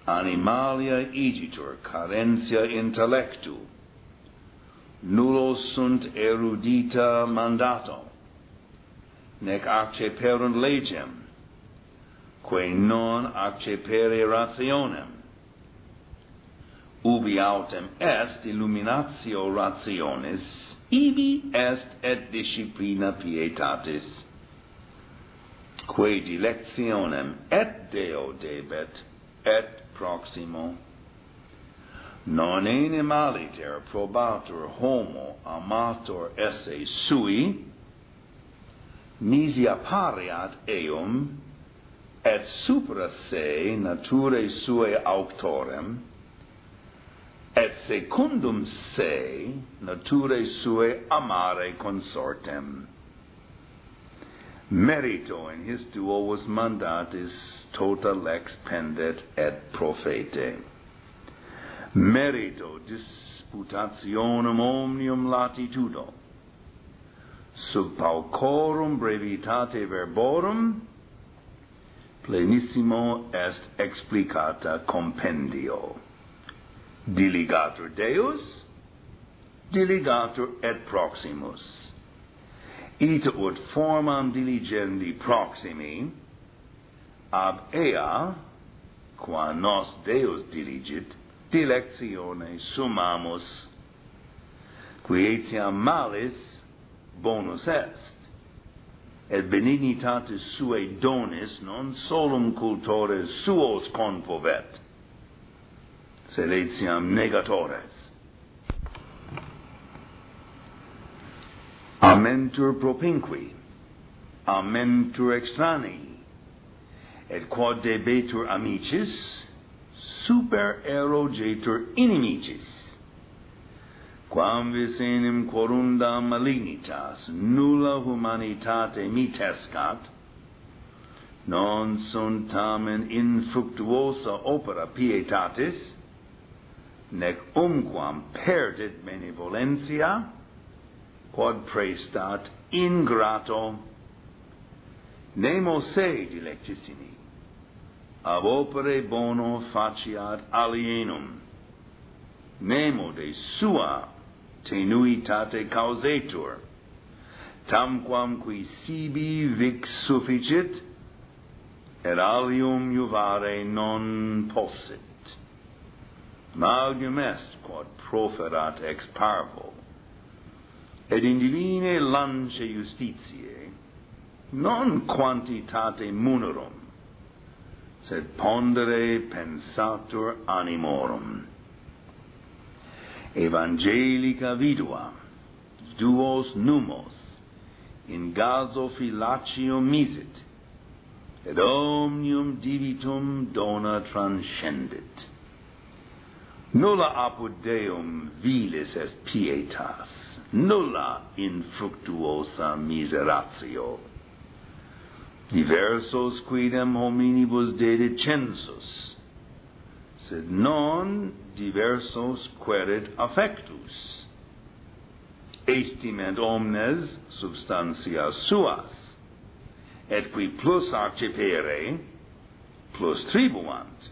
animalia igitur carentia intellectu, nullos sunt erudita mandato, nec acceperunt legem, quae non accepere rationem, ubi autem est illuminatio rationis, ibi est et disciplina pietatis, quae dilectionem et Deo debet, et proximo. Non enim aliter probatur homo amator esse sui, nisi appariat eum, et supra se naturae suae auctorem, et secundum se naturae suae amare consortem. Merito in his duos mandatis tota lex pendet et profete. Merito disputationem omnium latitudo. Sub paucorum brevitate verborum plenissimo est explicata compendio. Diligatur Deus, diligatur et proximus. Ita ut formam diligendi proximi, ab ea, qua nos Deus diligit, dilectione summamus, qui etiam malis bonus est, et benignitatis suae donis non solum cultores suos conpovet, sed etiam negatores. Amentur propinqui, amentur extranii, et quod debetur amicis, super erogetur inimicis. Quam vis enim quorundam malignitas nulla humanitate mitescat, non sunt tamen infructuosa opera pietatis, nec umquam perdit benevolentia, quod praestat ingrato, nemo se dilectissimi, ab opere bono faciat alienum, nemo de sua tenuitate causetur, tamquam qui sibi vix sufficit, et alium juvare non possit. Magnum est quod proferat ex parvo, et in divine lance justitiae, non quantitate munerum, sed pondere pensatur animorum. Evangelica vidua, duos numos, in gaso filatium misit, et omnium divitum dona transcendit. Nulla apud Deum vilis est pietas, nulla infructuosa miseratio. Diversos quidem hominibus dedit census, sed non diversos querit affectus. Estiment omnes substantias suas, et qui plus accepere, plus tribuant.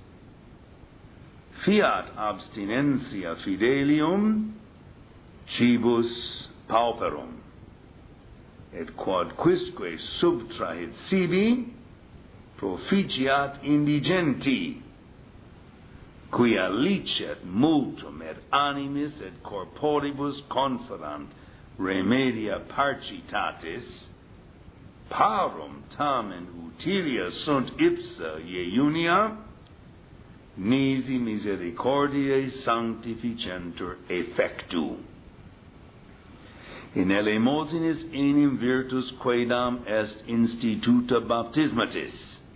Fiat abstinentia fidelium, cibus pauperum, et quod quisque subtrahit sibi, proficiat indigenti, quia licet multum et animis et corporibus conferant remedia parcitatis, parum tamen utilia sunt ipsa iunia, nisi misericordiae sanctificentur effectu. In elemosinis enim virtus quaedam est instituta baptismatis,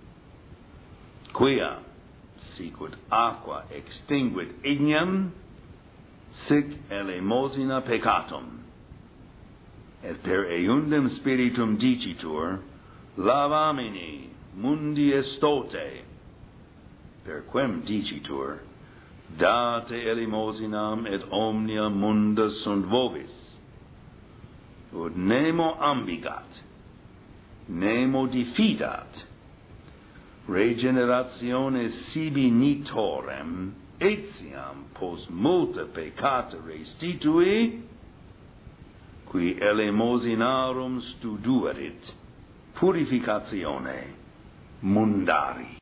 quia sicut aqua extinguit ignem, sic elemosina peccatum, et per eundem spiritum dicitur, lavamini mundi estote, per quem dicitur, date elemosinam et omnia munda sunt vobis, ut nemo ambigat, nemo diffidat, regeneratione sibi nitorem, etiam post multa peccata restitui, qui elemosinarum studuerit purificatione mundari.